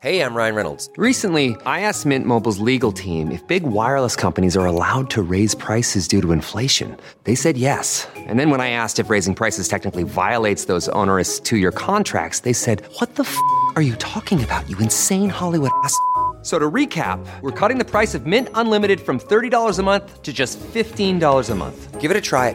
Hey, I'm Ryan Reynolds. Recently, I asked Mint Mobile's legal team if big wireless companies are allowed to raise prices due to inflation. They said yes. And then when I asked if raising prices technically violates those onerous two-year contracts, they said, "What the f*** are you talking about, you insane Hollywood ass?" So to recap, we're cutting the price of Mint Unlimited from $30 a month to just $15 a month. Give it a try at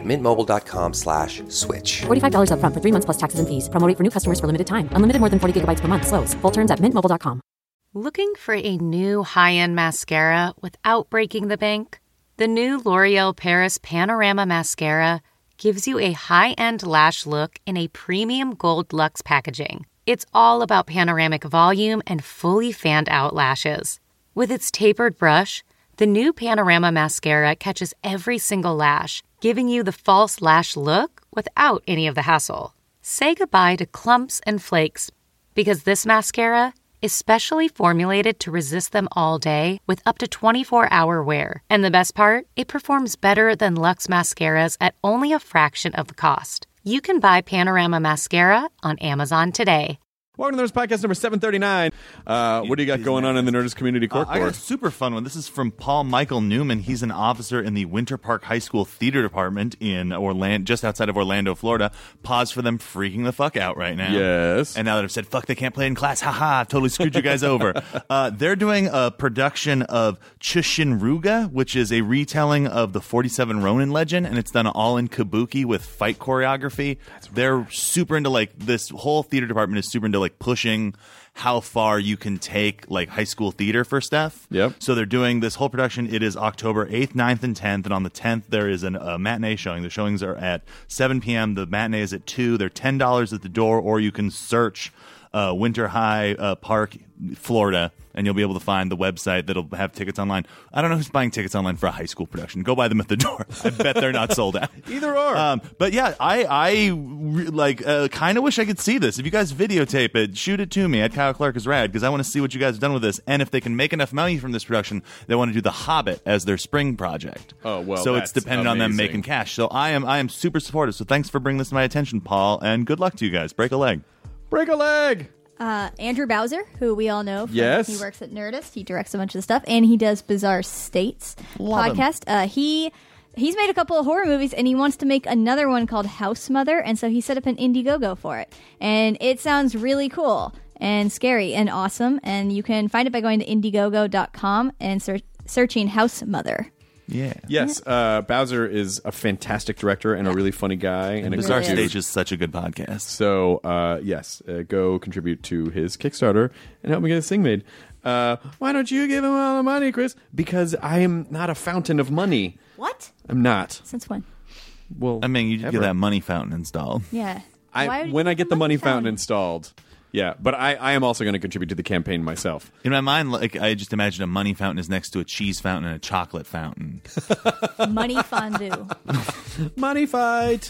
mintmobile.com/switch. $45 up front for 3 months plus taxes and fees. Promo rate for new customers for limited time. Unlimited more than 40 gigabytes per month. Slows full terms at mintmobile.com. Looking for a new high-end mascara without breaking the bank? The new L'Oreal Paris Panorama Mascara gives you a high-end lash look in a premium gold luxe packaging. It's all about panoramic volume and fully fanned-out lashes. With its tapered brush, the new Panorama Mascara catches every single lash, giving you the false lash look without any of the hassle. Say goodbye to clumps and flakes, because this mascara is specially formulated to resist them all day with up to 24-hour wear. And the best part? It performs better than Luxe mascaras at only a fraction of the cost. You can buy Panorama Mascara on Amazon today. Welcome to Nerdist Podcast number 739. What do you got going on in the Nerdist Community Court? I got a super fun one. This is from Paul Michael Newman. He's an officer in the Winter Park High School Theater Department in Orlando, just outside of Orlando, Florida. Pause for them freaking the fuck out right now. Yes. And now that I've said, fuck, they can't play in class. Haha, I've totally screwed you guys over. They're doing a production of Chushinruga, which is a retelling of the 47 Ronin legend, and it's done all in kabuki with fight choreography. They're super into, like, this whole theater department is super into, like, pushing how far you can take, like, high school theater for stuff. Yep. So they're doing this whole production. It is October 8th, 9th, and 10th. And on the 10th, there is a matinee showing. The showings are at 7 p.m. The matinee is at 2. They're $10 at the door, or you can search Winter High Park, Florida, and you'll be able to find the website that'll have tickets online. I don't know who's buying tickets online for a high school production. Go buy them at the door. I bet they're not sold out. Either or. But yeah, I kind of wish I could see this. If you guys videotape it, shoot it to me at Kyle Clark is Rad, because I want to see what you guys have done with this. And if they can make enough money from this production, they want to do The Hobbit as their spring project. Oh, well, so it's dependent on them making cash. So I am super supportive. So thanks for bringing this to my attention, Paul, and good luck to you guys. Break a leg. Break a leg. Andrew Bowser, who we all know. Yes. He works at Nerdist. He directs a bunch of stuff, and he does Bizarre States podcast. He's made a couple of horror movies, and he wants to make another one called House Mother, and so he set up an Indiegogo for it. And it sounds really cool and scary and awesome, and you can find it by going to Indiegogo.com and searching House Mother. Yeah. Yes, Bowser is a fantastic director and a really funny guy. And Bizarre really Stage is such a good podcast. So, yes, go contribute to his Kickstarter and help me get this thing made. Why don't you give him all the money, Chris? Because I am not a fountain of money. What? I'm not. Since when? Well, I mean, you get that money fountain installed. Yeah. When I get the money fountain installed. Yeah, but I am also going to contribute to the campaign myself. In my mind, like, I just imagine a money fountain is next to a cheese fountain and a chocolate fountain. Money fondue. Money fight.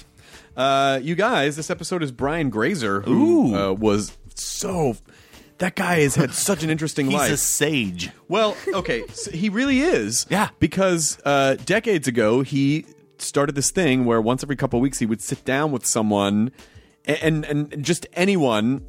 You guys, this episode is Brian Grazer, who was so... That guy has had such an interesting life. He's a sage. Well, okay, so he really is. Yeah. Because decades ago, he started this thing where once every couple of weeks he would sit down with someone... And just anyone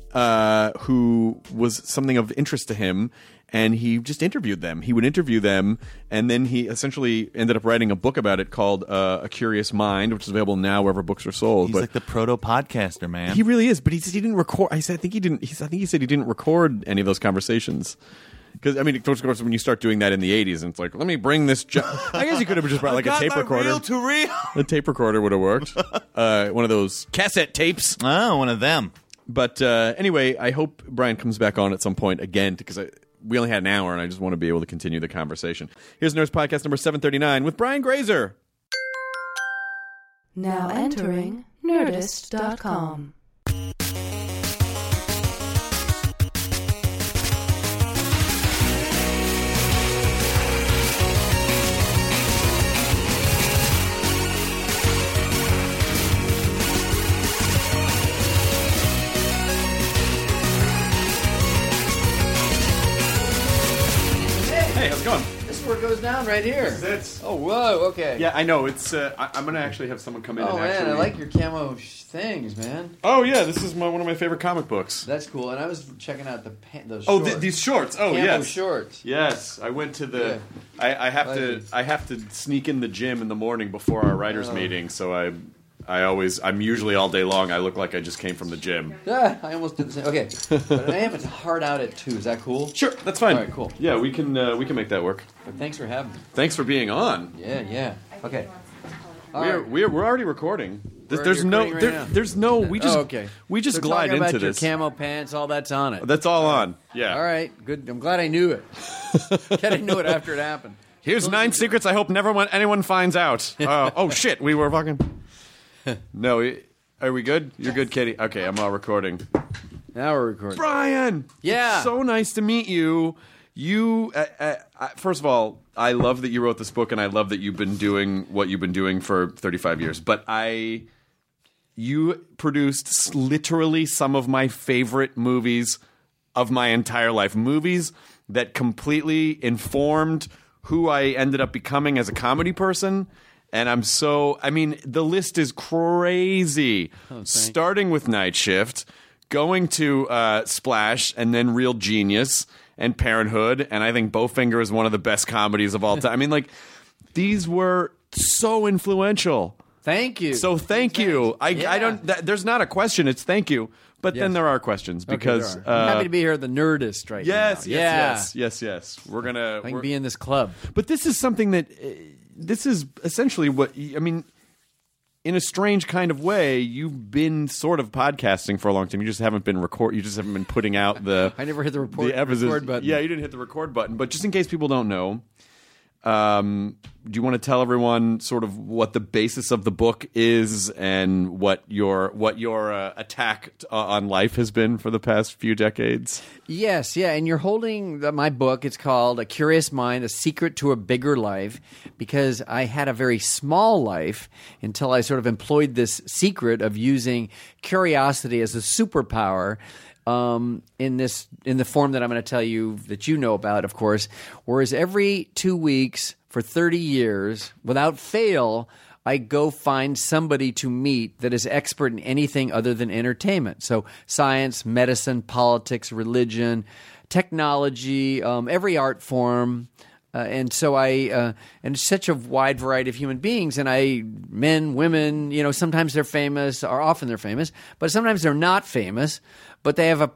who was something of interest to him, and he just interviewed them. He would interview them, and then he essentially ended up writing a book about it called A Curious Mind, which is available now wherever books are sold. He's like the proto-podcaster, man. He really is, but he didn't record. I think he said he didn't record any of those conversations. Because, I mean, of course, when you start doing that in the 80s, and it's like, let me bring this... I guess you could have just brought like a tape recorder. Reel to reel. A tape recorder would have worked. One of those cassette tapes. Oh, one of them. But anyway, I hope Brian comes back on at some point again, because we only had an hour, and I just want to be able to continue the conversation. Here's Nerdist Podcast number 739 with Brian Grazer. Now entering Nerdist.com. Hey, how's it going? This where it goes down, right here. This. Oh, whoa, okay. Yeah, I know. It's. I'm gonna actually have someone come in. Oh, and man, actually... I like your camo things, man. Oh yeah, this is one of my favorite comic books. That's cool. And I was checking out those Oh, shorts. these shorts. Oh, camo yes. shorts. Yes, I went to the. Yeah. I have to sneak in the gym in the morning before our writers' meeting. So I'm usually all day long. I look like I just came from the gym. Yeah, I almost did the same. Okay, but I am hard out at 2. Is that cool? Sure, that's fine. All right, cool. Yeah, we can make that work. But thanks for having me. Thanks for being on. Yeah. Okay. We're already recording. We're There's recording no right now. there's no we just okay. we just So glide talking into about this. Your camo pants, all that's on it. That's all on. Yeah. All right, good. I'm glad I knew it. Glad I knew it after it happened. Here's 9 secrets I hope never anyone finds out. Oh shit, we were fucking. No, are we good? You're good, Katie. Okay, I'm all recording. Now we're recording. Brian. Yeah. It's so nice to meet you. You first of all, I love that you wrote this book, and I love that you've been doing what you've been doing for 35 years. But you produced literally some of my favorite movies of my entire life. Movies that completely informed who I ended up becoming as a comedy person. And the list is crazy. Starting with Night Shift, going to Splash, and then Real Genius and Parenthood. And I think Bowfinger is one of the best comedies of all time. I mean, these were so influential. Thank you. So thank you. I don't. There's not a question. It's thank you. But then there are questions because I'm happy to be here at the Nerdist right now. Yes. We're gonna. I can be in this club. But this is something that. This is essentially what I mean. In a strange kind of way, you've been sort of podcasting for a long time. You just haven't been You just haven't been putting out the. I never hit the record button. Yeah, you didn't hit the record button. But just in case people don't know, do you want to tell everyone sort of what the basis of the book is and what your attack on life has been for the past few decades? Yes, yeah, and you're holding my book. It's called A Curious Mind, A Secret to a Bigger Life, because I had a very small life until I sort of employed this secret of using curiosity as a superpower. In the form that I'm going to tell you that you know about, of course. Whereas every 2 weeks for 30 years, without fail, I go find somebody to meet that is expert in anything other than entertainment. So science, medicine, politics, religion, technology, every art form. And so and such a wide variety of human beings, and men, women, sometimes they're famous, or often they're famous, but sometimes they're not famous, but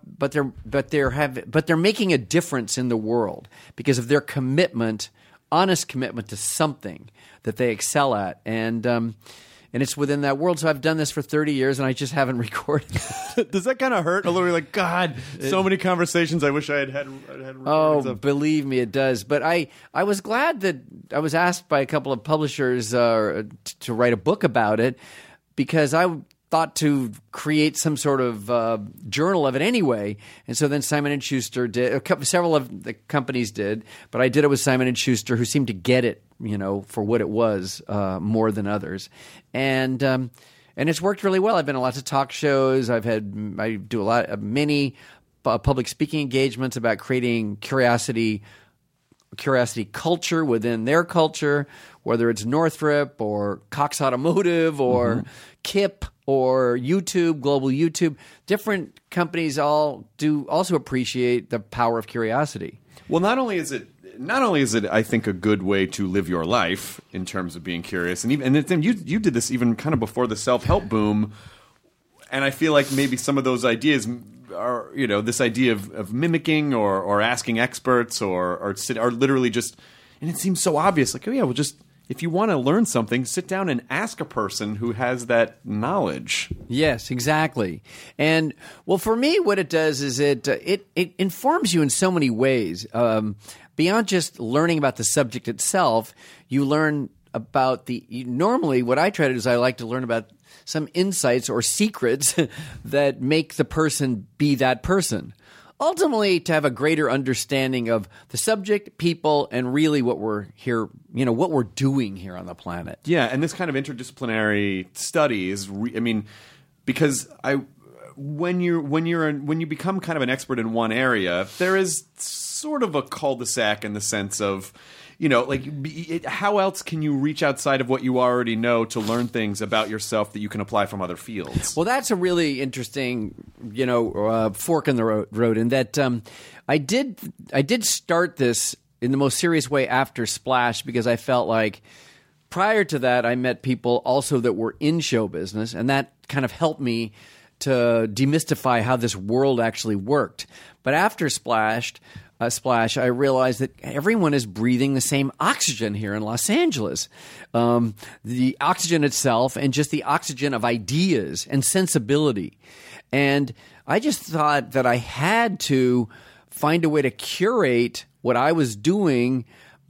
they're making a difference in the world because of their commitment, honest commitment to something that they excel at, and it's within that world. So I've done this for 30 years, and I just haven't recorded. Does that kind of hurt a little? Like, God, so many conversations I wish I had recordings of. Believe me, it does. But I was glad that I was asked by a couple of publishers to write a book about it, because I thought to create some sort of journal of it anyway. And so then Simon & Schuster did, several of the companies did, but I did it with Simon & Schuster, who seemed to get it, for what it was more than others. And it's worked really well. I've been on lots of talk shows. I do a lot of many public speaking engagements about creating curiosity culture within their culture, whether it's Northrop or Cox Automotive or KIP or YouTube, Global YouTube. Different companies all do also appreciate the power of curiosity. Well, not only is it, I think, a good way to live your life in terms of being curious, and you did this even kind of before the self-help boom, and I feel like maybe some of those ideas are, this idea of mimicking or asking experts or literally just, and it seems so obvious, like, oh yeah, well, just if you want to learn something, sit down and ask a person who has that knowledge. Yes, exactly. And well, for me, what it does is it informs you in so many ways. Beyond just learning about the subject itself, you learn about normally what I try to do is I like to learn about some insights or secrets that make the person be that person. Ultimately, to have a greater understanding of the subject, people, and really what we're here, what we're doing here on the planet. Yeah, and this kind of interdisciplinary study is, because when you become kind of an expert in one area, there is sort of a cul-de-sac in the sense of, how else can you reach outside of what you already know to learn things about yourself that you can apply from other fields? Well, that's a really interesting, fork in the road. In that I did start this in the most serious way after Splash, because I felt like prior to that I met people also that were in show business, and that kind of helped me to demystify how this world actually worked. But after Splash, I realized that everyone is breathing the same oxygen here in Los Angeles. The oxygen itself, and just the oxygen of ideas and sensibility. And I just thought that I had to find a way to curate what I was doing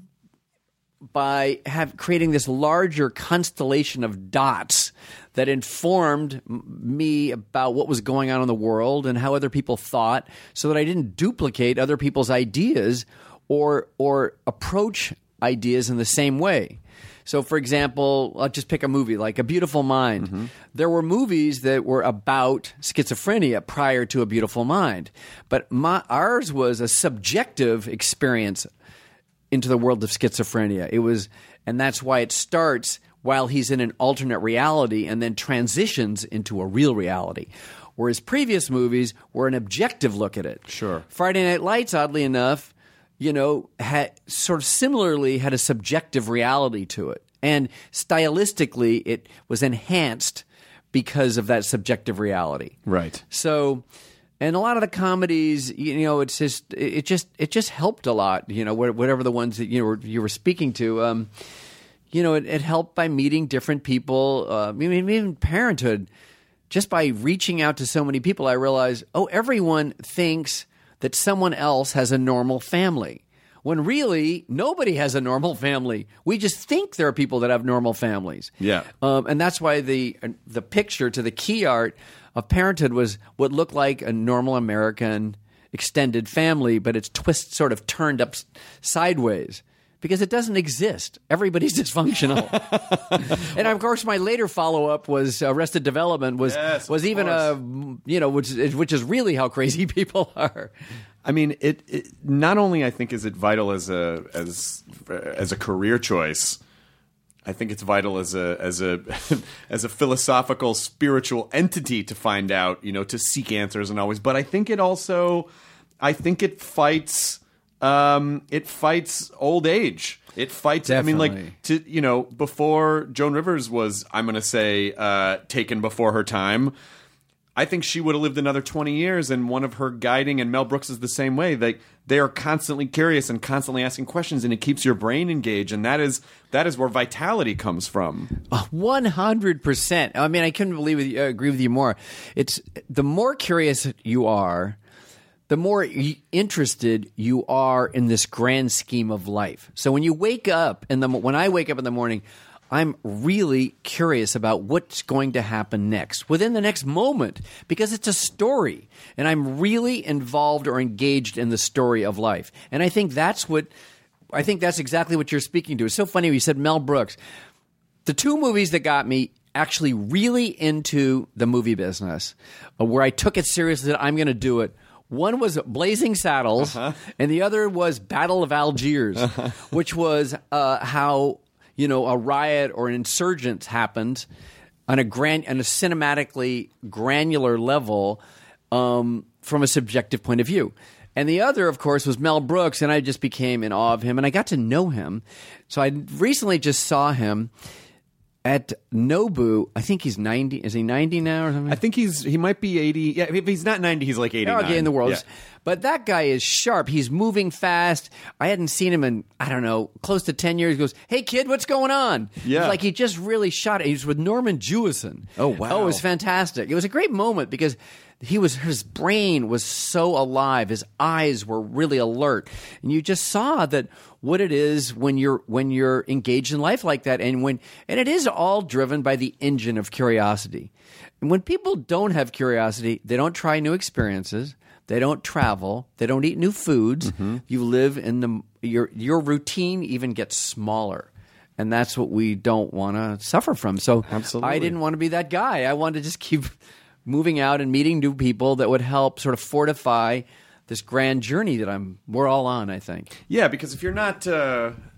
by creating this larger constellation of dots that informed me about what was going on in the world and how other people thought, so that I didn't duplicate other people's ideas or approach ideas in the same way. So, for example, I'll just pick a movie like A Beautiful Mind. Mm-hmm. There were movies that were about schizophrenia prior to A Beautiful Mind, but ours was a subjective experience into the world of schizophrenia. And that's why it starts while he's in an alternate reality and then transitions into a real reality. Whereas previous movies were an objective look at it. Sure. Friday Night Lights, oddly enough, had sort of similarly had a subjective reality to it. And stylistically, it was enhanced because of that subjective reality. Right. So, and a lot of the comedies, it just helped a lot. Whatever the ones that you were speaking to, it helped by meeting different people. Even Parenthood, just by reaching out to so many people, I realized, everyone thinks that someone else has a normal family, when really nobody has a normal family. We just think there are people that have normal families. Yeah. And that's why the picture to the key art of Parenthood was what looked like a normal American extended family, but it's sort of turned up sideways. Because it doesn't exist. Everybody's dysfunctional. And of course, my later follow-up was Arrested Development, which is really how crazy people are. I mean, it not only I think is it vital as a career choice. I think it's vital as a as a philosophical, spiritual entity to find out, to seek answers and always. But I think it fights. It fights old age. It fights. Definitely. Before Joan Rivers was, I'm going to say, taken before her time, I think she would have lived another 20 years. And one of her guiding, and Mel Brooks is the same way. They are constantly curious and constantly asking questions, and it keeps your brain engaged. And that is where vitality comes from. 100%. I mean, I couldn't agree with you more. It's the more curious you are, the more interested you are in this grand scheme of life. So when you wake up, when I wake up in the morning, I'm really curious about what's going to happen next, within the next moment, because it's a story, and I'm really involved or engaged in the story of life. And I think that's exactly what you're speaking to. It's so funny you said Mel Brooks. The two movies that got me actually really into the movie business, where I took it seriously that I'm going to do it, one was Blazing Saddles, and the other was Battle of Algiers, which was how a riot or an insurgent happened on a cinematically granular level from a subjective point of view. And the other, of course, was Mel Brooks, and I just became in awe of him, and I got to know him. So I recently just saw him at Nobu. I think he's 90. Is he 90 now or something? I think he might be 80. Yeah, if he's not 90, he's like 89. Okay, in the world. Yeah. But that guy is sharp. He's moving fast. I hadn't seen him in, I don't know, close to 10 years. He goes, "Hey, kid, what's going on?" Yeah. It's like he just really shot it. He was with Norman Jewison. Oh, wow. Oh, it was fantastic. It was a great moment because his brain was so alive. His eyes were really alert. And you just saw that what it is when you're engaged in life like that, and it is all driven by the engine of curiosity. And when people don't have curiosity, they don't try new experiences, they don't travel, they don't eat new foods. Mm-hmm. You live in your routine even gets smaller. And that's what we don't want to suffer from. So absolutely. I didn't want to be that guy. I wanted to just keep moving out and meeting new people that would help sort of fortify this grand journey that we're all on, I think. Yeah, because if you're not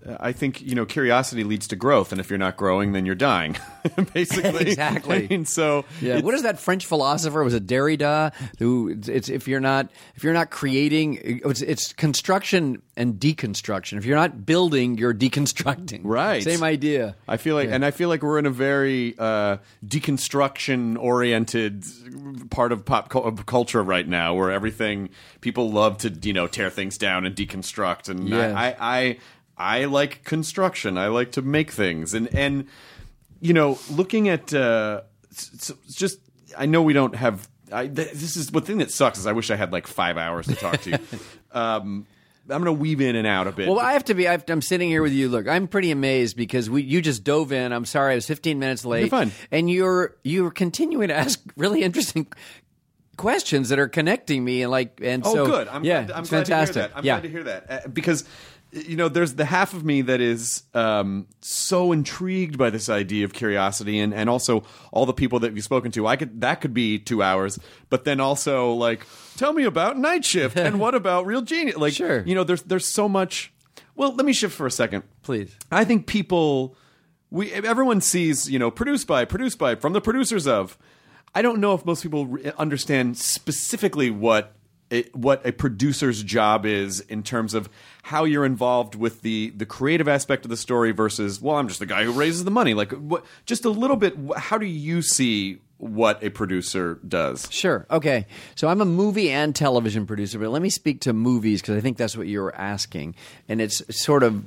I think, curiosity leads to growth, and if you're not growing, then you're dying. Basically, Exactly. I mean, so Yeah, what is that French philosopher? Was it Derrida? Who it's if you're not creating, it's construction and deconstruction. If you're not building, you're deconstructing. Right. Same idea. I feel like, and I feel like we're in a very deconstruction-oriented part of of culture right now, where people love to tear things down and deconstruct, and Yes. I like construction. I like to make things, and looking at just I know we don't have. This is the thing that sucks is I wish I had like 5 hours to talk to you. I'm going to weave in and out a bit. Well, I have to be. I'm sitting here with you. Look, I'm pretty amazed because you just dove in. I'm sorry, I was 15 minutes late. You're fine. And you're continuing to ask really interesting questions that are connecting me and so good. I'm glad it's to hear fantastic. that. I'm glad to hear that because there's the half of me that is so intrigued by this idea of curiosity, and also all the people that you've spoken to. That could be 2 hours, but then also like, tell me about Night Shift and what about Real Genius? Like, Sure. There's so much. Well, let me shift for a second, Please. I think everyone sees produced by from the producers of. I don't know if most people understand specifically what a producer's job is in terms of how you're involved with the creative aspect of the story versus, well, I'm just the guy who raises the money. Like, just a little bit, how do you see what a producer does? Sure. Okay. So I'm a movie and television producer, but let me speak to movies because I think that's what you're asking. And it's sort of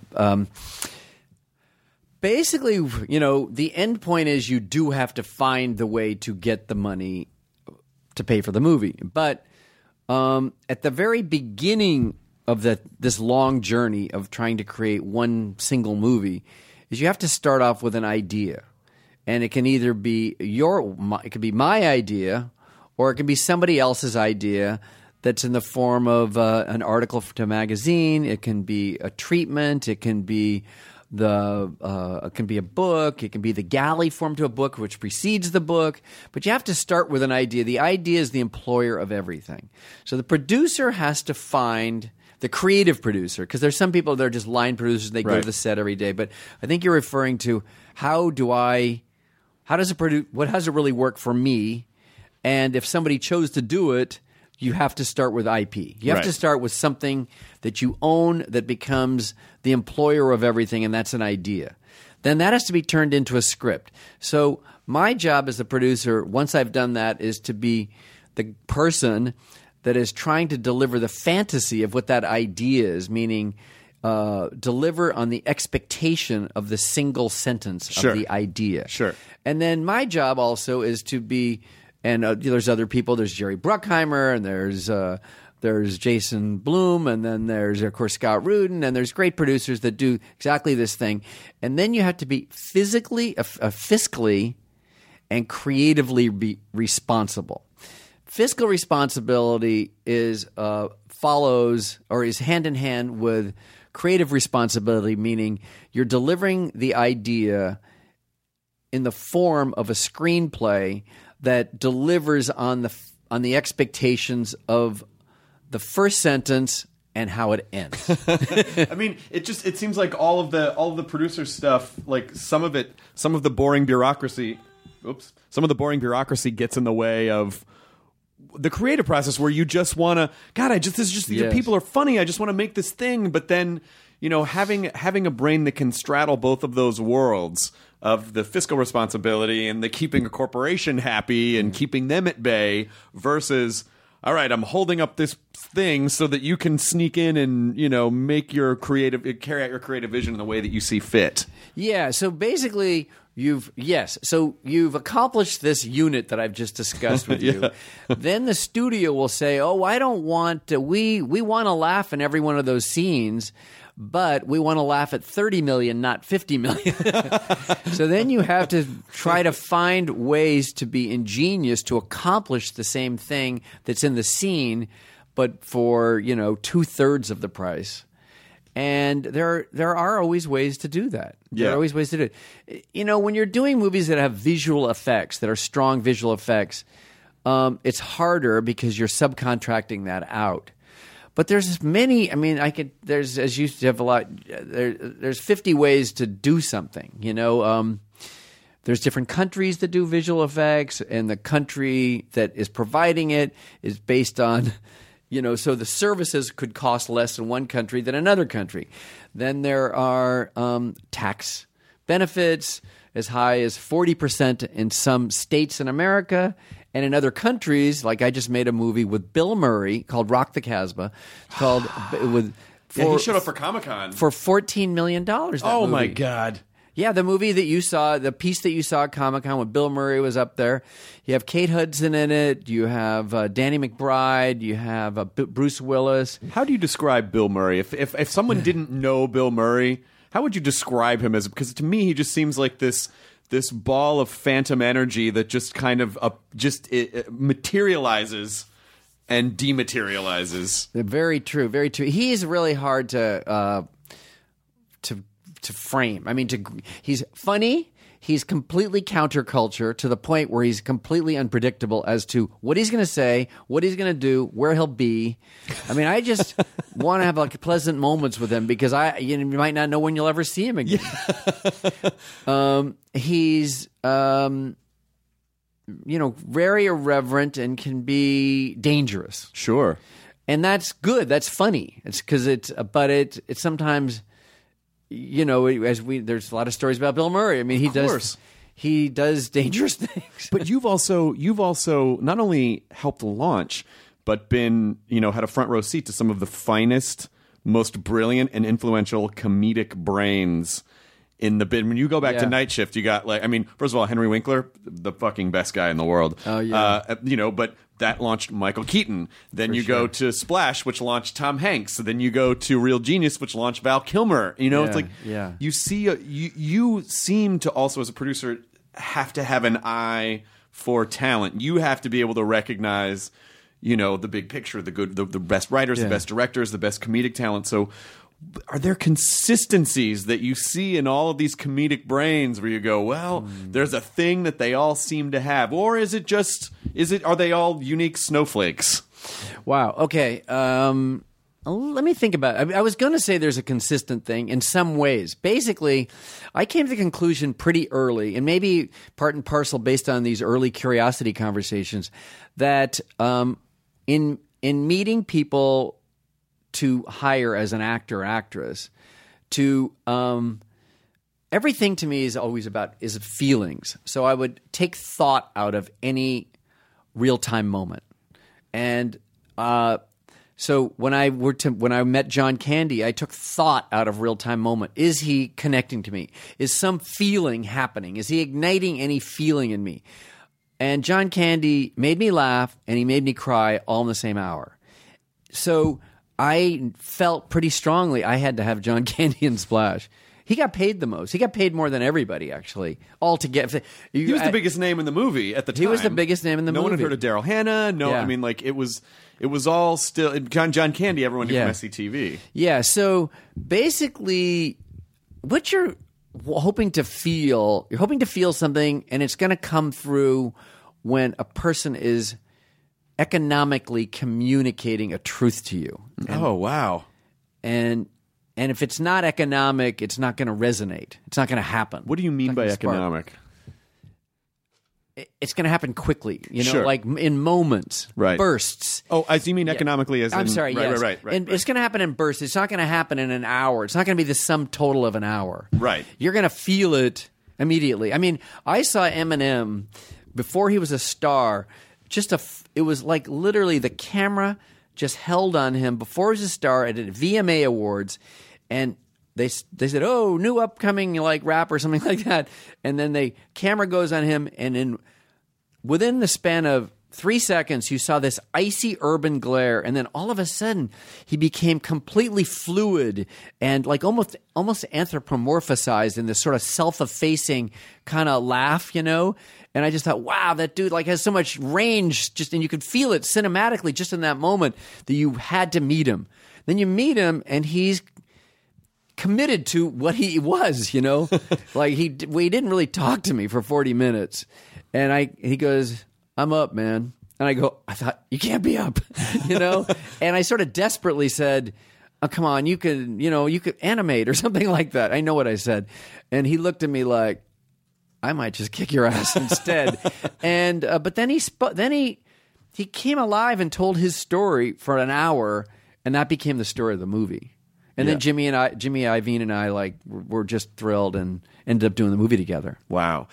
basically, the end point is you do have to find the way to get the money to pay for the movie. But at the very beginning of this long journey of trying to create one single movie is you have to start off with an idea. And it can either be it could be my idea, or it can be somebody else's idea that's in the form of an article to a magazine. It can be a treatment. It can be it can be a book. It can be the galley form to a book, which precedes the book. But you have to start with an idea. The idea is the employer of everything. So the producer has to find the creative producer, because there's some people that are just line producers. They go to the set every day. But I think you're referring to what does it really work for me? And if somebody chose to do it, you have to start with IP. You have to start with something that you own that becomes the employer of everything, and that's an idea. Then that has to be turned into a script. So my job as a producer, once I've done that, is to be the person that is trying to deliver the fantasy of what that idea is, meaning deliver on the expectation of the single sentence of the idea. Sure. And then my job also is to be – and there's other people. There's Jerry Bruckheimer, and there's Jason Blum, and then there's, of course, Scott Rudin, and there's great producers that do exactly this thing. And then you have to be fiscally and creatively responsible. Fiscal responsibility is hand in hand with creative responsibility, meaning you're delivering the idea in the form of a screenplay that delivers on the expectations of the first sentence and how it ends. I mean, it seems like all of the producer stuff, like some of the boring bureaucracy gets in the way of the creative process, where you just want to, these people are funny, I just want to make this thing. But then, having a brain that can straddle both of those worlds of the fiscal responsibility and the keeping a corporation happy and keeping them at bay versus, all right, I'm holding up this thing so that you can sneak in and, carry out your creative vision in the way that you see fit. Yeah. So basically you've accomplished this unit that I've just discussed with you. Then the studio will say, oh, I don't want to, we want to laugh in every one of those scenes, but we want to laugh at 30 million, not 50 million. So then you have to try to find ways to be ingenious to accomplish the same thing that's in the scene, but for, 2/3 of the price. And there are always ways to do that. There are always ways to do it. When you're doing movies that have visual effects, that are strong visual effects, it's harder because you're subcontracting that out. But there's many. I mean, there's as you have a lot. There's 50 ways to do something. You know, there's different countries that do visual effects, and the country that is providing it is based on, you know, so the services could cost less in one country than another country. Then there are tax benefits as high as 40% in some states in America. And in other countries, like I just made a movie with Bill Murray called Rock the Casbah. Called he showed up for Comic-Con for $14 million. Oh my God! Yeah, the movie that you saw, the piece that you saw at Comic-Con with Bill Murray was up there. You have Kate Hudson in it. You have Danny McBride. You have Bruce Willis. How do you describe Bill Murray? If someone didn't know Bill Murray, how would you describe him as? Because to me, he just seems like this ball of phantom energy that just kind of it materializes and dematerializes. Very true, very true. He's really hard to frame. I mean, he's funny. He's completely counterculture to the point where he's completely unpredictable as to what he's going to say, what he's going to do, where he'll be. I mean, I just want to have like pleasant moments with him because you might not know when you'll ever see him again. He's very irreverent and can be dangerous. Sure, and that's good. That's funny. It's because it's sometimes. You know, there's a lot of stories about Bill Murray. I mean, he does dangerous things. But you've also not only helped launch, but been, you know, had a front row seat to some of the finest, most brilliant and influential comedic brains in the bid. When you go back to Night Shift, you got first of all, Henry Winkler, the fucking best guy in the world. Oh yeah. But that launched Michael Keaton. Then you go to Splash, which launched Tom Hanks. Then you go to Real Genius, which launched Val Kilmer. You know, it's like you see, you seem to also, as a producer, have to have an eye for talent. You have to be able to recognize, you know, the big picture, the best writers, the best directors, the best comedic talent. So, are there consistencies that you see in all of these comedic brains where you go, well, there's a thing that they all seem to have, or are they all unique snowflakes? Wow. Okay. Let me think about it. I was going to say there's a consistent thing in some ways. Basically, I came to the conclusion pretty early, and maybe part and parcel based on these early curiosity conversations, that in meeting people to hire as an actor or actress, to everything to me is always about feelings. So I would take thought out of any real time moment, and so when I met John Candy, I took thought out of real time moment. Is he connecting to me? Is some feeling happening? Is he igniting any feeling in me? And John Candy made me laugh and he made me cry all in the same hour. So I felt pretty strongly I had to have John Candy in Splash. He got paid the most. He got paid more than everybody, actually, altogether. He was the biggest name in the movie at the time. He was the biggest name in the movie. No one had heard of Daryl Hannah. I mean, like, it was all still John Candy. Everyone knew from SCTV. Yeah. So basically, what you're hoping to feel something, and it's going to come through when a person is economically communicating a truth to you. Oh, wow. And if it's not economic, it's not going to resonate. It's not going to happen. What do you mean by economic? It's going to happen quickly, Sure. like in moments, right. Bursts. Oh, you mean economically as in... I'm sorry, yes. Right. And it's going to happen in bursts. It's not going to happen in an hour. It's not going to be the sum total of an hour. Right. You're going to feel it immediately. I mean, I saw Eminem before he was a star. It was like literally the camera just held on him before he was a star at VMA Awards, and they said, "Oh, new upcoming like rapper," or something like that. And then the camera goes on him, and within the span of 3 seconds, you saw this icy urban glare, and then all of a sudden, he became completely fluid and like almost anthropomorphized in this sort of self-effacing kind of laugh, And I just thought, wow, that dude like has so much range, and you could feel it cinematically just in that moment that you had to meet him. Then you meet him, and he's committed to what he was, like he didn't really talk to me for 40 minutes, and he goes, "I'm up, man." And I go, I thought, you can't be up, you know? And I sort of desperately said, oh, come on, you could animate or something like that. I know what I said. And he looked at me like, I might just kick your ass instead. And but then he came alive and told his story for an hour, and that became the story of the movie. And then Jimmy Iovine and I were just thrilled and ended up doing the movie together. Wow.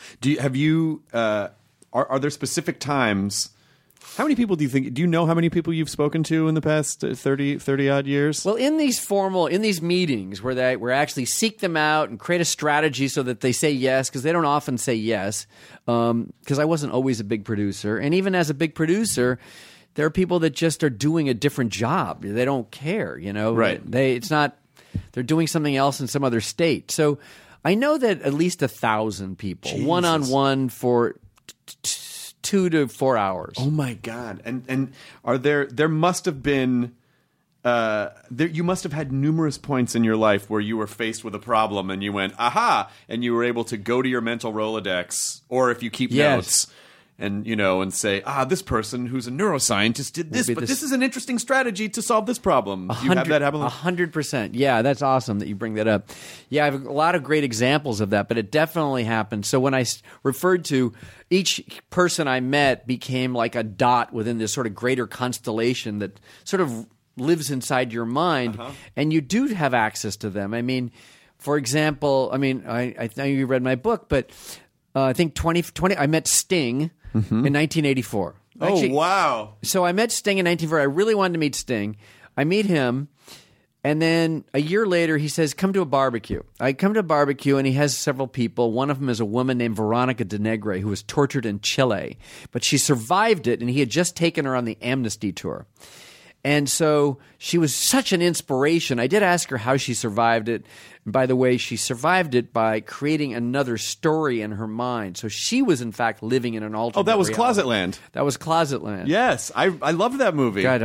Are there specific times? How many people do you know how many people you've spoken to in the past 30 odd years? Well, in these meetings where we actually seek them out and create a strategy so that they say yes, because they don't often say yes, because I wasn't always a big producer. And even as a big producer, there are people that just are doing a different job. They don't care, you know? Right. They're doing something else in some other state. So I know that at least 1,000 people, Jesus. one-on-one for 2 to 4 hours. Oh my God! And are there must have been you must have had numerous points in your life where you were faced with a problem and you went aha, and you were able to go to your mental Rolodex, or if you keep notes. And and say, this person who's a neuroscientist did this, but this is an interesting strategy to solve this problem. Do you have that happen? 100%. Yeah, that's awesome that you bring that up. Yeah, I have a lot of great examples of that, but it definitely happened. So when I referred to each person I met became like a dot within this sort of greater constellation that sort of lives inside your mind, and you do have access to them. I mean, for example, I know you read my book, but I think I met Sting. In 1984. Oh, wow. So I met Sting in 1984. I really wanted to meet Sting. I meet him, and then a year later he says, come to a barbecue. I come to a barbecue, and he has several people. One of them is a woman named Veronica De Negre, who was tortured in Chile. But she survived it, and he had just taken her on the Amnesty tour. And so she was such an inspiration. I did ask her how she survived it. And by the way, she survived it by creating another story in her mind. So she was, in fact, living in an alternate that was reality. Closetland. That was Closetland. Yes. I loved that movie. God,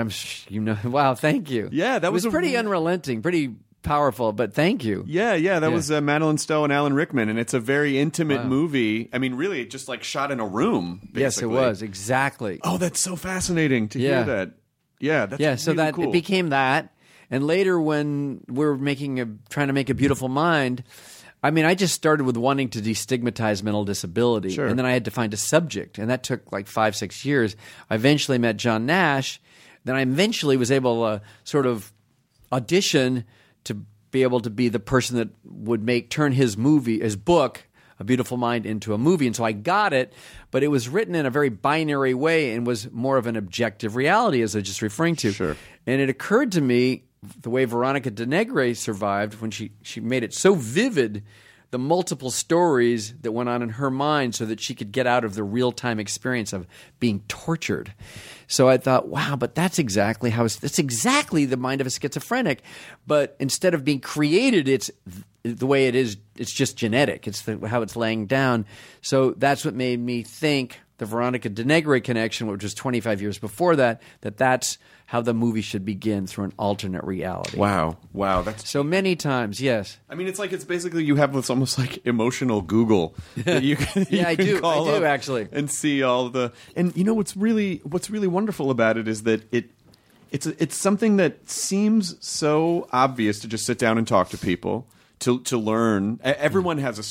wow, thank you. Yeah, that was pretty unrelenting, pretty powerful, but thank you. Yeah. That was Madeline Stowe and Alan Rickman, and it's a very intimate movie. I mean, really, just like shot in a room, basically. Yes, it was. Exactly. Oh, that's so fascinating to hear that. Yeah, that's so really that cool. It became that. And later, when we're trying to make a beautiful mind, I mean, I just started with wanting to destigmatize mental disability, and then I had to find a subject, and that took like 5-6 years. I eventually met John Nash. Then I eventually was able to sort of audition to be able to be the person that would turn his book, A Beautiful Mind, into a movie. And so I got it, but it was written in a very binary way and was more of an objective reality, as I was just referring to. Sure. And it occurred to me the way Veronica De Negre survived when she made it so vivid, the multiple stories that went on in her mind so that she could get out of the real-time experience of being tortured. So I thought, wow, but that's exactly the mind of a schizophrenic. But instead of being created, it's the way it is. It's just genetic. It's how it's laying down. So that's what made me think the Veronica De Negre connection, which was 25 years before that's how the movie should begin, through an alternate reality. Wow. That's so many times, yes. I mean, it's basically you have this almost like emotional Google that you can, I do actually, and see all the. And you know what's really wonderful about it is that it's something that seems so obvious to just sit down and talk to people. To learn, everyone has a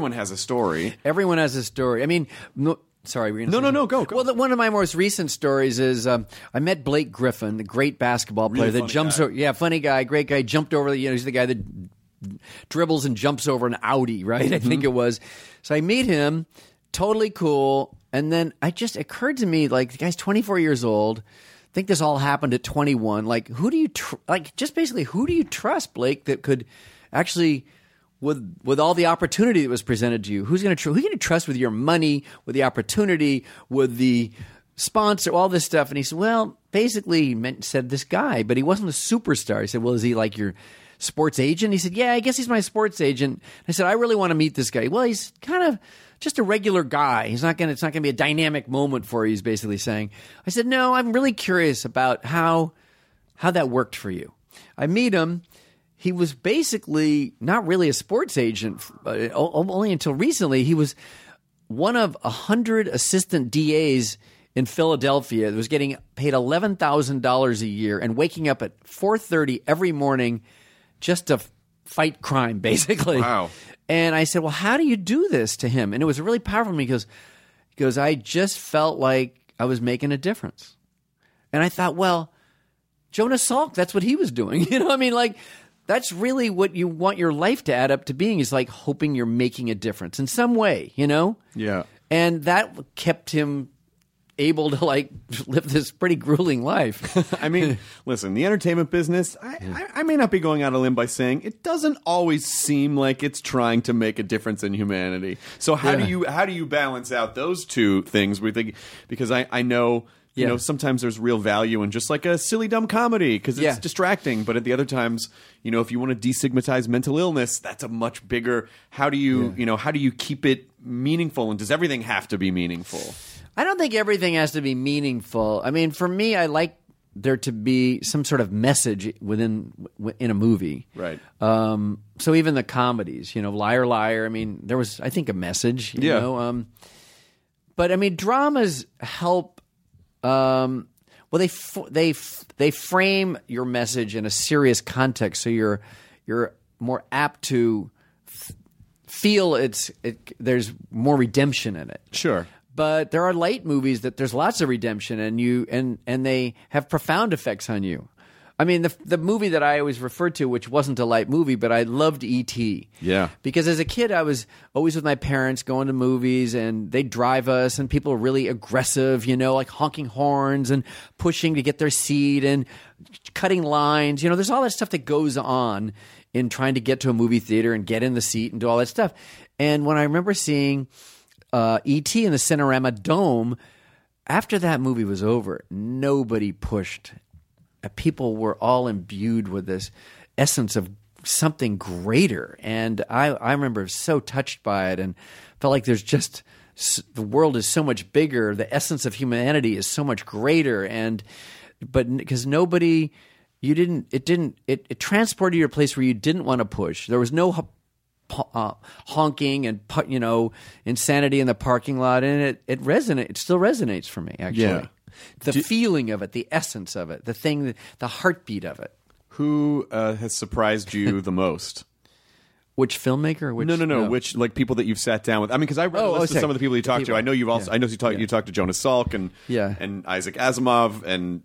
story. Everyone has a story. I mean, sorry, we're no, go. Well, one of my most recent stories is I met Blake Griffin, the great basketball player that jumps over. Yeah, funny guy, great guy. Jumped over he's the guy that dribbles and jumps over an Audi, right? I think it was. So I meet him, totally cool, and then it occurred to me, like, the guy's 24 years old. I think this all happened at 21. Like, who do you who do you trust, Blake, that could actually, with all the opportunity that was presented to you, who can you trust with your money, with the opportunity, with the sponsor, all this stuff? And he said, well, basically he said this guy, but he wasn't a superstar. He said, well, is he like your sports agent? He said, yeah, I guess he's my sports agent. I said, I really want to meet this guy. Well, he's kind of just a regular guy. It's not going to be a dynamic moment for you, he's basically saying. I said, no, I'm really curious about how that worked for you. I meet him. He was basically not really a sports agent, only until recently. He was one of 100 assistant DAs in Philadelphia that was getting paid $11,000 a year and waking up at 4:30 every morning just to fight crime, basically. Wow. And I said, well, how do you do this to him? And it was really powerful to me because I just felt like I was making a difference. And I thought, well, Jonas Salk, that's what he was doing. You know, I mean, like, that's really what you want your life to add up to being, is like hoping you're making a difference in some way, you know? Yeah. And that kept him able to like live this pretty grueling life. I mean, listen, the entertainment business, I may not be going out on a limb by saying it doesn't always seem like it's trying to make a difference in humanity. So how do you balance out those two things? Because I know, you know, sometimes there's real value in just like a silly, dumb comedy because it's distracting. But at the other times, you know, if you want to destigmatize mental illness, that's a much bigger. How do you, you know, how do you keep it meaningful? And does everything have to be meaningful? I don't think everything has to be meaningful. I mean, for me, I like there to be some sort of message in a movie. Right. So even the comedies, you know, Liar Liar, I mean, there was, I think, a message, you know. But I mean, dramas help. Well, they frame your message in a serious context, so you're more apt to feel there's more redemption in it. Sure. But there are light movies that there's lots of redemption, and they have profound effects on you. I mean, the movie that I always referred to, which wasn't a light movie, but I loved E.T. Yeah. Because as a kid, I was always with my parents going to movies, and they'd drive us, and people were really aggressive, you know, like honking horns and pushing to get their seat and cutting lines. You know, there's all that stuff that goes on in trying to get to a movie theater and get in the seat and do all that stuff. And when I remember seeing E.T. in the Cinerama Dome, after that movie was over, nobody pushed. People were all imbued with this essence of something greater. And I remember so touched by it and felt like there's just the world is so much bigger. The essence of humanity is so much greater. But because nobody, it transported you to a place where you didn't want to push. There was no honking and, you know, insanity in the parking lot. And it resonates. It still resonates for me, actually. Yeah. The feeling of it, the essence of it, the heartbeat of it. Who has surprised you the most? Which filmmaker? No. Which, like, people that you've sat down with? I mean, because I read a list of some of the people you talked to. I know you've also. I know you talked to Jonas Salk and Isaac Asimov and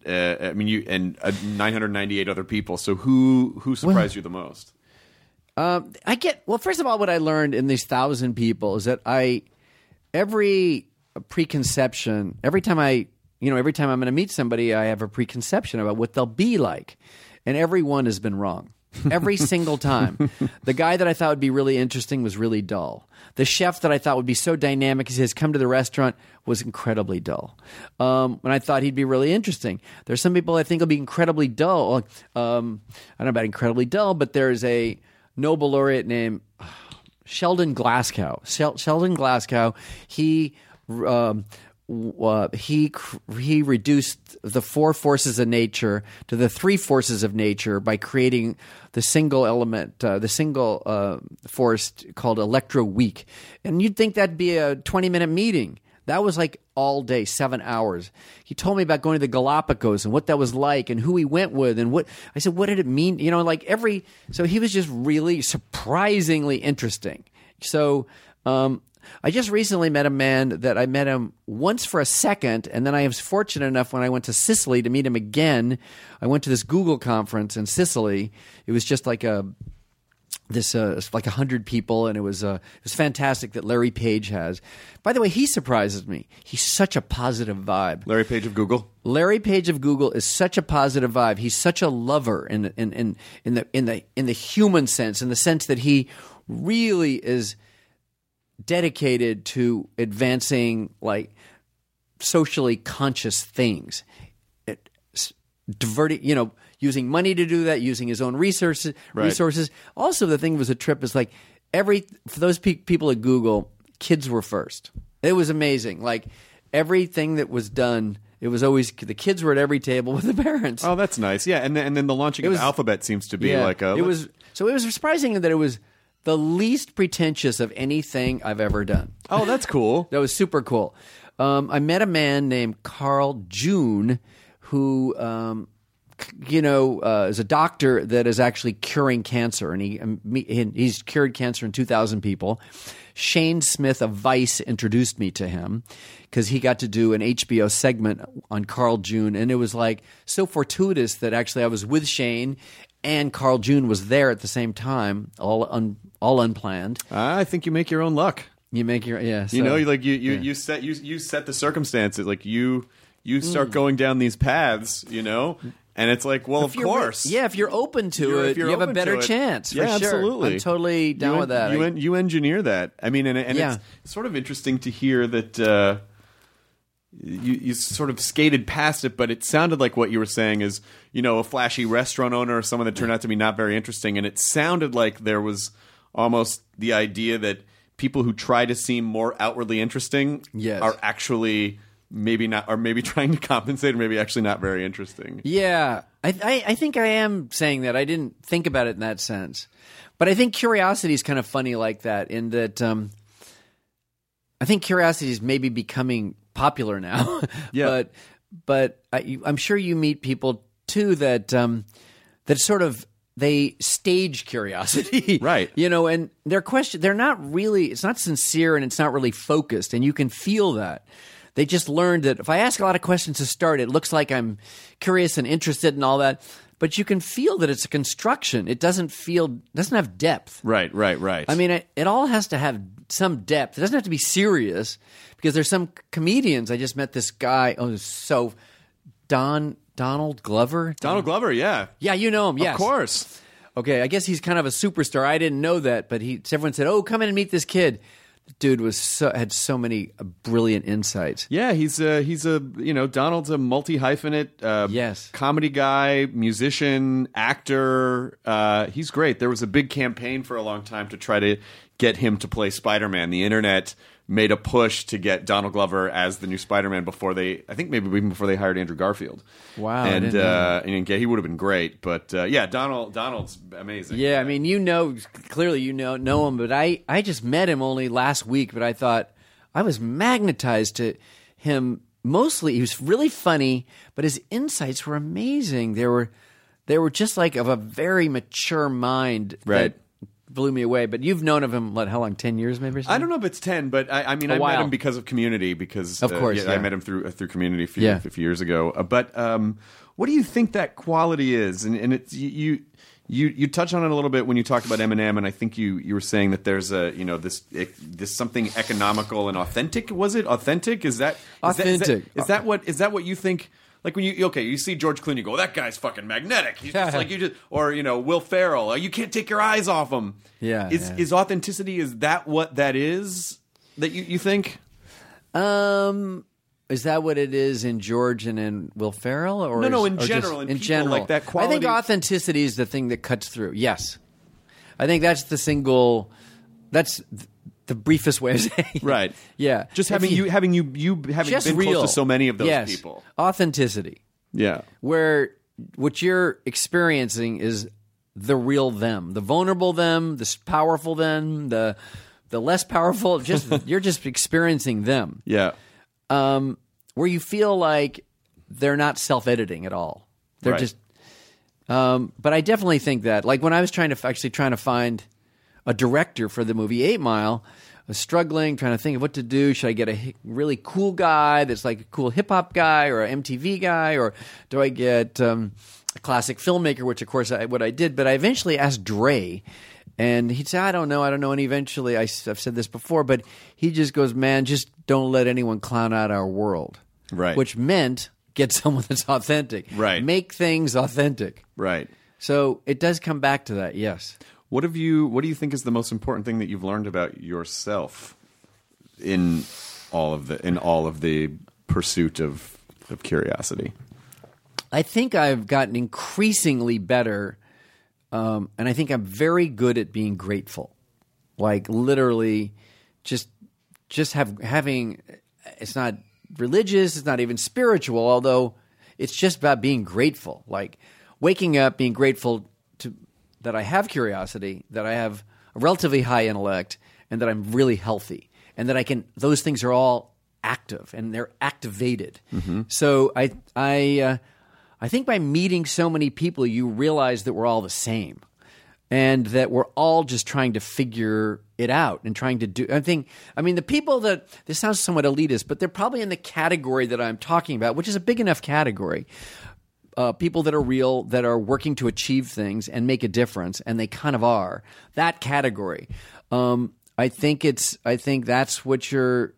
998 other people. So who surprised you the most? First of all, what I learned in these 1,000 people is that every preconception, every time I'm going to meet somebody, I have a preconception about what they'll be like. And every one has been wrong. Every single time. The guy that I thought would be really interesting was really dull. The chef that I thought would be so dynamic as he has come to the restaurant was incredibly dull. And I thought he'd be really interesting. There's some people I think will be incredibly dull. I don't know about incredibly dull, but there's a Nobel laureate named Sheldon Glasgow. Sheldon Glasgow, he reduced the four forces of nature to the three forces of nature by creating the single element, force called electroweak. And you'd think that'd be a 20-minute meeting. That was like all day, 7 hours. He told me about going to the Galapagos and what that was like and who he went with and what – I said, what did it mean? You know, like so he was just really surprisingly interesting. So I just recently met a man that I met him once for a second, and then I was fortunate enough when I went to Sicily to meet him again. I went to this Google conference in Sicily. It was just like like 100 people, and it was fantastic that Larry Page has. By the way, he surprises me. He's such a positive vibe. Larry Page of Google. Larry Page of Google is such a positive vibe. He's such a lover in the human sense, in the sense that he really is dedicated to advancing like socially conscious things, using money to do that, using his own resources. Also, the thing was a trip is like for those people at Google, kids were first. It was amazing. Like everything that was done, it was always the kids were at every table with the parents. Oh, that's nice. Yeah, and then the launching of Alphabet seems to be like a. It was surprising that it was the least pretentious of anything I've ever done. Oh, that's cool. That was super cool. I met a man named Carl June who, is a doctor that is actually curing cancer, and he's cured cancer in 2,000 people. Shane Smith of Vice introduced me to him because he got to do an HBO segment on Carl June, and it was like so fortuitous that actually I was with Shane and Carl June was there at the same time, all unplanned. I think you make your own luck. You make your you set the circumstances. Like you start going down these paths, and it's like, well, of course, if you're open to it, you have a better chance. For sure. Absolutely. I'm totally down with that. You engineer that. I mean, and it's sort of interesting to hear that you sort of skated past it, but it sounded like what you were saying is, a flashy restaurant owner or someone that turned out to be not very interesting, and it sounded like there was almost the idea that people who try to seem more outwardly interesting are actually maybe not, or maybe trying to compensate, or maybe actually not very interesting. Yeah, I think I am saying that. I didn't think about it in that sense, but I think curiosity is kind of funny like that. In that, I think curiosity is maybe becoming popular now. Yeah, but I'm sure you meet people too that sort of. They stage curiosity, right? And they're not really. It's not sincere and it's not really focused, and you can feel that. They just learned that if I ask a lot of questions to start, it looks like I'm curious and interested and all that. But you can feel that it's a construction. It doesn't have depth. Right. I mean, it all has to have some depth. It doesn't have to be serious because there's some comedians. I just met this guy. Oh, so Donald Glover? Donald Glover, yeah. Yeah, you know him, yes. Of course. Okay, I guess he's kind of a superstar. I didn't know that, but everyone said, "Oh, come in and meet this kid." The dude had so many brilliant insights. Yeah, he's Donald's a multi-hyphenate comedy guy, musician, actor. He's great. There was a big campaign for a long time to try to get him to play Spider-Man. The internet made a push to get Donald Glover as the new Spider-Man before they hired Andrew Garfield. Wow. And he would have been great. But Donald's amazing. Yeah, I mean, clearly you know him, but I just met him only last week, but I thought I was magnetized to him. Mostly he was really funny, but his insights were amazing. They were just like of a very mature mind. Right. That blew me away. But you've known of him, how long? 10 years maybe or something? I don't know if it's 10, but I met him because of Community. Because of course, I met him through Community a few years ago. But what do you think that quality is? And it's you touch on it a little bit when you talked about Eminem, and I think you were saying that there's this something economical and authentic. Was it authentic? Is that authentic? Is that what you think? Like when you see George Clooney, you go, that guy's fucking magnetic. He's just like or Will Ferrell, you can't take your eyes off him. Yeah. Is authenticity? Is that what that is? That you think? Is that what it is in George and in Will Ferrell, or in general? In general, like that quality. I think authenticity is the thing that cuts through. Yes, I think that's the single. That's the briefest way of saying it. Right. Yeah. Just having been real. close to so many of those people. Authenticity. Yeah. Where what you're experiencing is the real them, the vulnerable them, the powerful them, the less powerful. You're just experiencing them. Yeah. Where you feel like they're not self-editing at all. They're just. But I definitely think that, like when I was trying to find a director for the movie 8 Mile, I was struggling, trying to think of what to do. Should I get a really cool guy that's like a cool hip-hop guy or an MTV guy, or do I get a classic filmmaker, which of course what I did. But I eventually asked Dre, and he'd say, I don't know. And eventually, I've said this before, but he just goes, man, just don't let anyone clown out our world. Right. Which meant get someone that's authentic. Right. Make things authentic. Right. So it does come back to that, yes. What do you think is the most important thing that you've learned about yourself in all of the pursuit of curiosity? I think I've gotten increasingly better, and I think I'm very good at being grateful. Like literally, just having. It's not religious. It's not even spiritual. Although it's just about being grateful. Like waking up, being grateful that I have curiosity, that I have a relatively high intellect, and that I'm really healthy, and that those things are all active and they're activated. So I think by meeting so many people, you realize that we're all the same. And that we're all just trying to figure it out and trying to do. The people that this sounds somewhat elitist, but they're probably in the category that I'm talking about, which is a big enough category. People that are real, that are working to achieve things and make a difference, and they kind of are that category. I think that's what you're.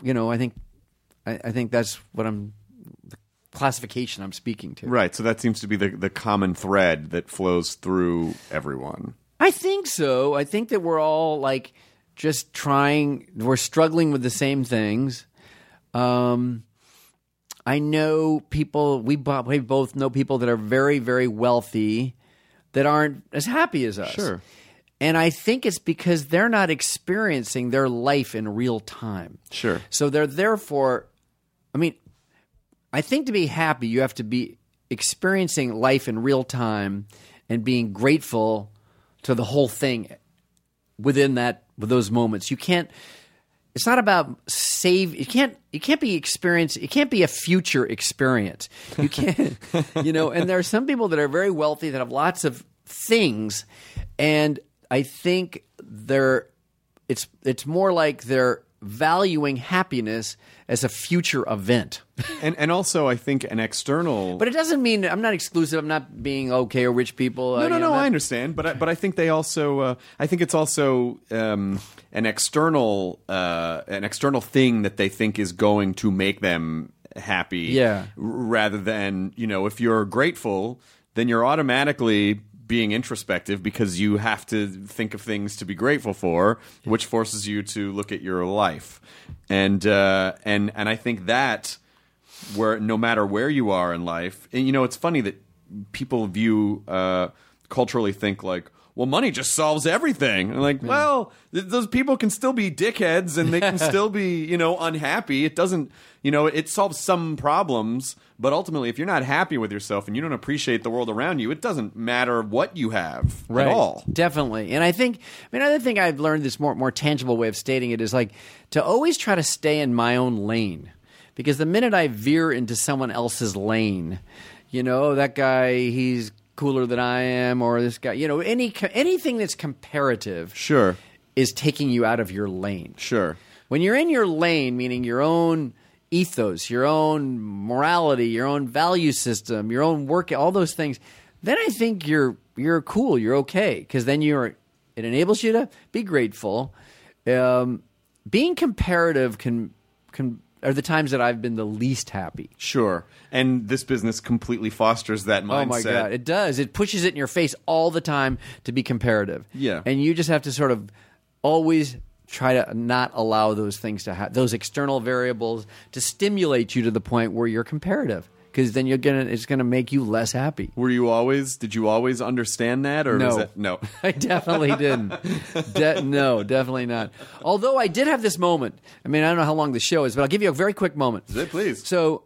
I think that's what I'm. Classification I'm speaking to. Right. So that seems to be the common thread that flows through everyone. I think so. I think that we're all like just we're struggling with the same things. I know people, we both know people that are very, very wealthy that aren't as happy as us. Sure. And I think it's because they're not experiencing their life in real time. Sure. So they're therefore, I think to be happy, you have to be experiencing life in real time and being grateful to the whole thing with those moments. You can't. It's not about you can't be experience. It can't be a future experience. You can't. And there are some people that are very wealthy that have lots of things, and I think it's more like they're valuing happiness as a future event. And also, I think an external... But it doesn't mean... I'm not exclusive. I'm not being okay or rich people. No, I understand. But I think they also... I think it's also an external thing that they think is going to make them happy. Yeah. Rather than, if you're grateful, then you're automatically being introspective because you have to think of things to be grateful for, which forces you to look at your life. And I think that where no matter where you are in life, and it's funny that people culturally think like, well, money just solves everything. And like, well, those people can still be dickheads and they can still be, unhappy. It doesn't, it solves some problems, but ultimately, if you're not happy with yourself and you don't appreciate the world around you, it doesn't matter what you have at all. Definitely. And I think, another thing I've learned, this more tangible way of stating it, is like to always try to stay in my own lane. Because the minute I veer into someone else's lane, that guy, he's cooler than I am, or this guy, anything that's comparative, sure, is taking you out of your lane. Sure. When you're in your lane, meaning your own ethos, your own morality, your own value system, your own work, all those things, then I think you're cool, you're okay, because then it enables you to be grateful. Being comparative are the times that I've been the least happy. Sure. And this business completely fosters that mindset. Oh, my God. It does. It pushes it in your face all the time to be comparative. Yeah. And you just have to sort of always try to not allow those things to have those external variables to stimulate you to the point where you're comparative. Because then it's gonna make you less happy. Did you always understand that? Or no. Was that, no. I definitely didn't. No, definitely not. Although I did have this moment. I don't know how long the show is, but I'll give you a very quick moment. Please. So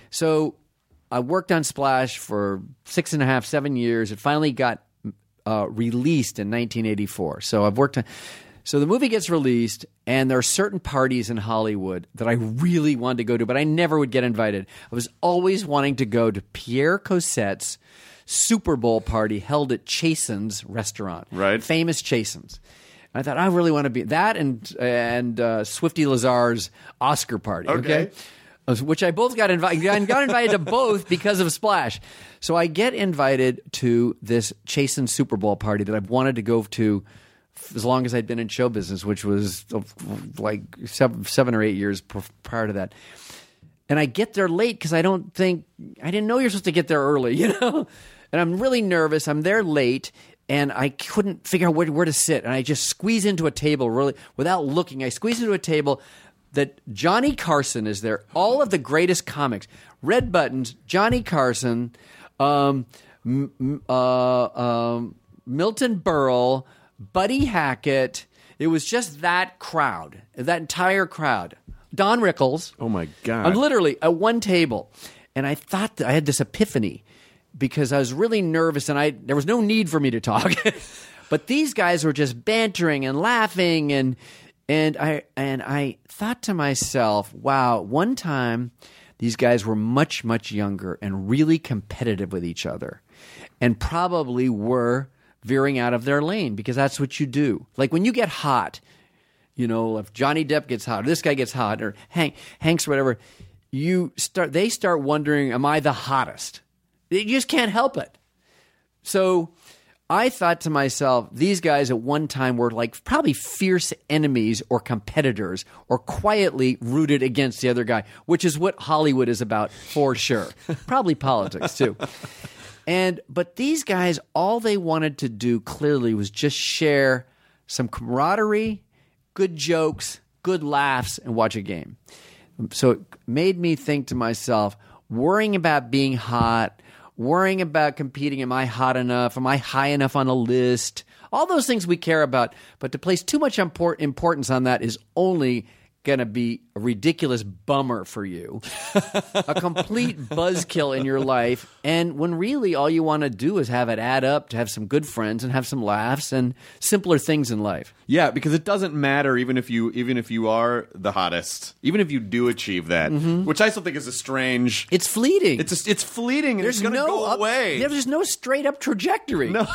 I worked on Splash for 6.5, 7 years. It finally got released in 1984. So I've worked on... So the movie gets released, and there are certain parties in Hollywood that I really wanted to go to, but I never would get invited. I was always wanting to go to Pierre Cosette's Super Bowl party held at Chasen's restaurant. Right. Famous Chasen's. And I thought, I really want to be... That and Swifty Lazar's Oscar party. Okay? Which I both got invited. I got invited to both because of Splash. So I get invited to this Chasen's Super Bowl party that I've wanted to go to as long as I'd been in show business, which was like 7 or 8 years prior to that. And I get there late because I didn't know you're supposed to get there early, And I'm really nervous. I'm there late, and I couldn't figure out where to sit. And I just squeeze into a table really without looking. I squeeze into a table that Johnny Carson is there. All of the greatest comics, Red Buttons, Johnny Carson, Milton Berle, Buddy Hackett. It was just that crowd, that entire crowd. Don Rickles. Oh, my God. I'm literally at one table. And I thought that I had this epiphany because I was really nervous and there was no need for me to talk. But these guys were just bantering and laughing and And I thought to myself, wow, one time these guys were much, much younger and really competitive with each other and probably were veering out of their lane because that's what you do. Like when you get hot, you know, if Johnny Depp gets hot or this guy gets hot or Hanks or whatever, they start wondering, am I the hottest? You just can't help it. So I thought to myself, these guys at one time were like probably fierce enemies or competitors or quietly rooted against the other guy, which is what Hollywood is about for sure. Probably politics too. But these guys, all they wanted to do clearly was just share some camaraderie, good jokes, good laughs, and watch a game. So it made me think to myself, worrying about being hot, worrying about competing, am I hot enough? Am I high enough on a list? All those things we care about. But to place too much importance on that is only going to be a ridiculous bummer for you, a complete buzzkill in your life. And when really all you want to do is have it add up to have some good friends and have some laughs and simpler things in life. Yeah, because it doesn't matter even if you are the hottest, even if you do achieve that, which I still think is a strange. It's fleeting. It's fleeting. And it's going to go away. There's no straight up trajectory. No.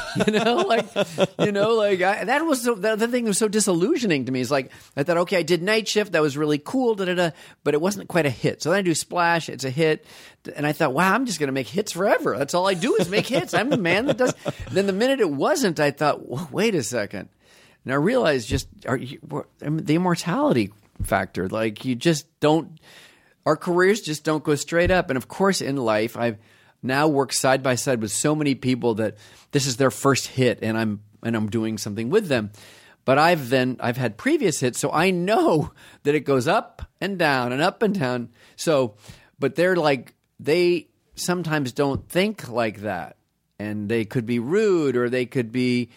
That was the thing that was so disillusioning to me. Is like I thought, okay, I did Night Shift. That was really cool. But it wasn't quite a hit. So then I do Splash. It's a hit. And I thought, wow, I'm just going to make hits forever. That's all I do is make hits. I'm the man that does. Then the minute it wasn't, I thought, wait a second. And I realized the immortality factor. Like you just don't – our careers just don't go straight up. And, of course, in life, I've now worked side by side with so many people that this is their first hit and I'm doing something with them. But I've had previous hits, so I know that it goes up and down and up and down. So, but they're like they sometimes don't think like that, and they could be rude or they could be,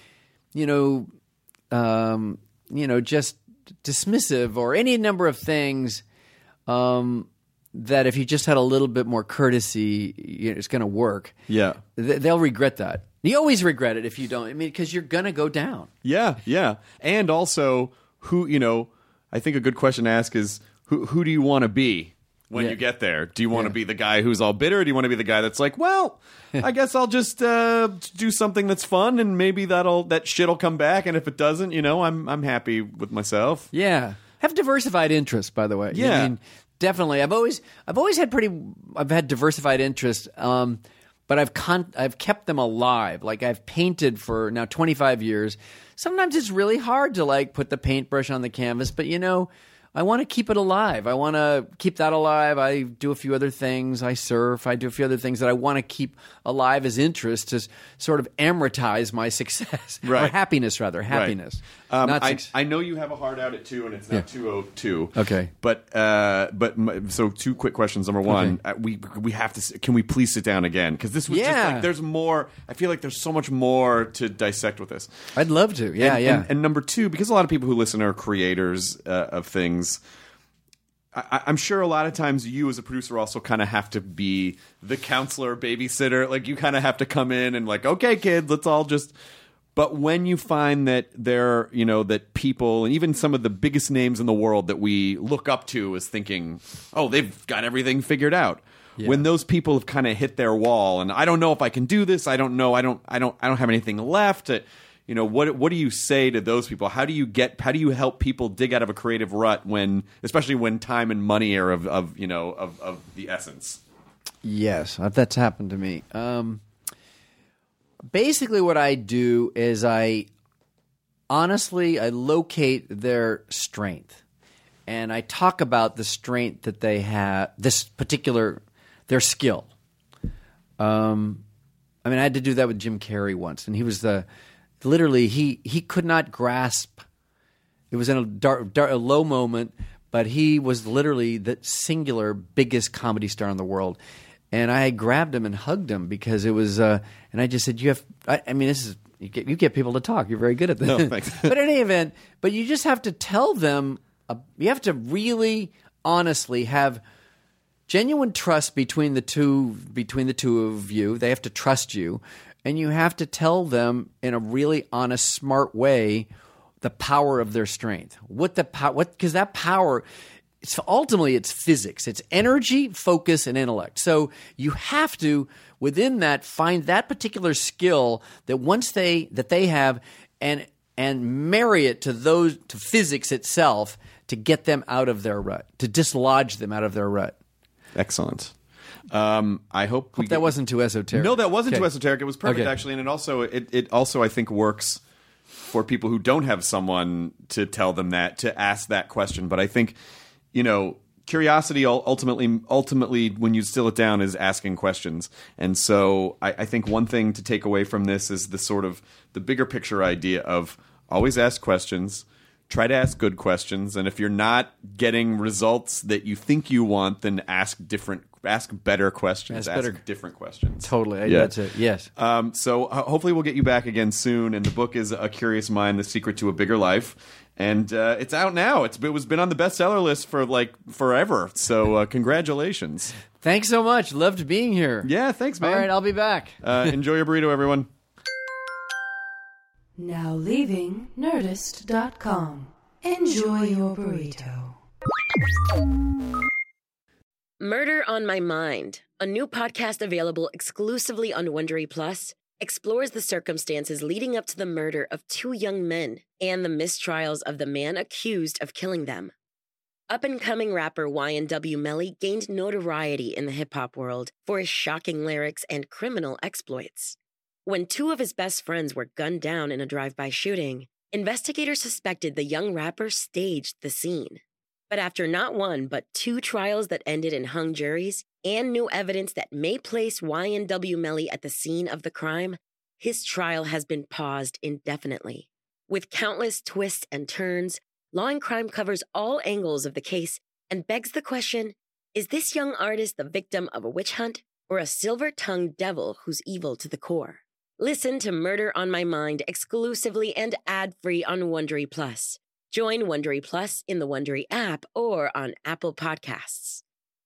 just dismissive or any number of things. That if you just had a little bit more courtesy, it's going to work. Yeah, they'll regret that. You always regret it if you don't. I mean, because you're going to go down. Yeah, yeah. And also, I think a good question to ask is, who do you want to be when you get there? Do you want to be the guy who's all bitter? Or do you want to be the guy that's like, well, I guess I'll just do something that's fun and maybe that shit'll come back. And if it doesn't, I'm happy with myself. Yeah. Have diversified interests, by the way. Yeah. I mean, definitely. I've always had diversified interests. But I've kept them alive. Like I've painted for now 25 years. Sometimes it's really hard to put the paintbrush on the canvas, but I want to keep it alive. I want to keep that alive. I do a few other things. I surf. I do a few other things that I want to keep alive as interests to sort of amortize my success. Right. Or happiness, rather. Happiness. Right. I know you have a hard out at 2 and it's now 2:02. Okay. So 2 quick questions. Number one, we have to. Can we please sit down again? Because this was just there's more. I feel like there's so much more to dissect with this. I'd love to. Yeah. And number 2, because a lot of people who listen are creators of things. I'm sure a lot of times you as a producer also kind of have to be the counselor, babysitter. Like you kind of have to come in and okay, kid, let's all just. But when you find that that people and even some of the biggest names in the world that we look up to as thinking, oh, they've got everything figured out. Yeah. When those people have kind of hit their wall and I don't know if I can do this. I don't know. I don't have anything left. What do you say to those people? How do you help people dig out of a creative rut especially when time and money are of the essence? Yes, that's happened to me. Basically what I do is I locate their strength and I talk about the strength that they have, their skill. I had to do that with Jim Carrey once, and he was literally, he could not grasp. It was in a low moment, but he was literally the singular biggest comedy star in the world. And I grabbed him and hugged him because it was, and I just said, you get people to talk. You're very good at this. No, thanks. But in any event, you just have to tell them, you have to really honestly have genuine trust between the two of you. They have to trust you. And you have to tell them in a really honest, smart way the power of their strength. Because that power, it's physics. It's energy, focus, and intellect. So you have to, within that, find that particular skill that they have and marry it to physics itself to get them out of their rut, to dislodge them out of their rut. Excellent. I hope that wasn't too esoteric. No, that wasn't too esoteric. It was perfect, actually, and it also I think works for people who don't have someone to tell them that, to ask that question. But I think, curiosity ultimately, when you distill it down, is asking questions. And so I think one thing to take away from this is the sort of the bigger picture idea of always ask questions. Try to ask good questions, and if you're not getting results that you think you want, then ask better questions. Ask different questions. Totally. That's it. Yes. So hopefully we'll get you back again soon. And the book is A Curious Mind: The Secret to a Bigger Life. And it's out now. It was been on the bestseller list for like forever. So congratulations. Thanks so much. Loved being here. Yeah, thanks, man. All right, I'll be back. Enjoy your burrito, everyone. Now leaving Nerdist.com. Enjoy your burrito. Murder on My Mind, a new podcast available exclusively on Wondery Plus, explores the circumstances leading up to the murder of two young men and the mistrials of the man accused of killing them. Up-and-coming rapper YNW Melly gained notoriety in the hip-hop world for his shocking lyrics and criminal exploits. When two of his best friends were gunned down in a drive-by shooting, investigators suspected the young rapper staged the scene. But after not one, but two trials that ended in hung juries and new evidence that may place YNW Melly at the scene of the crime, his trial has been paused indefinitely. With countless twists and turns, Law and Crime covers all angles of the case and begs the question, is this young artist the victim of a witch hunt or a silver-tongued devil who's evil to the core? Listen to Murder on My Mind exclusively and ad-free on Wondery Plus. Join Wondery Plus in the Wondery app or on Apple Podcasts.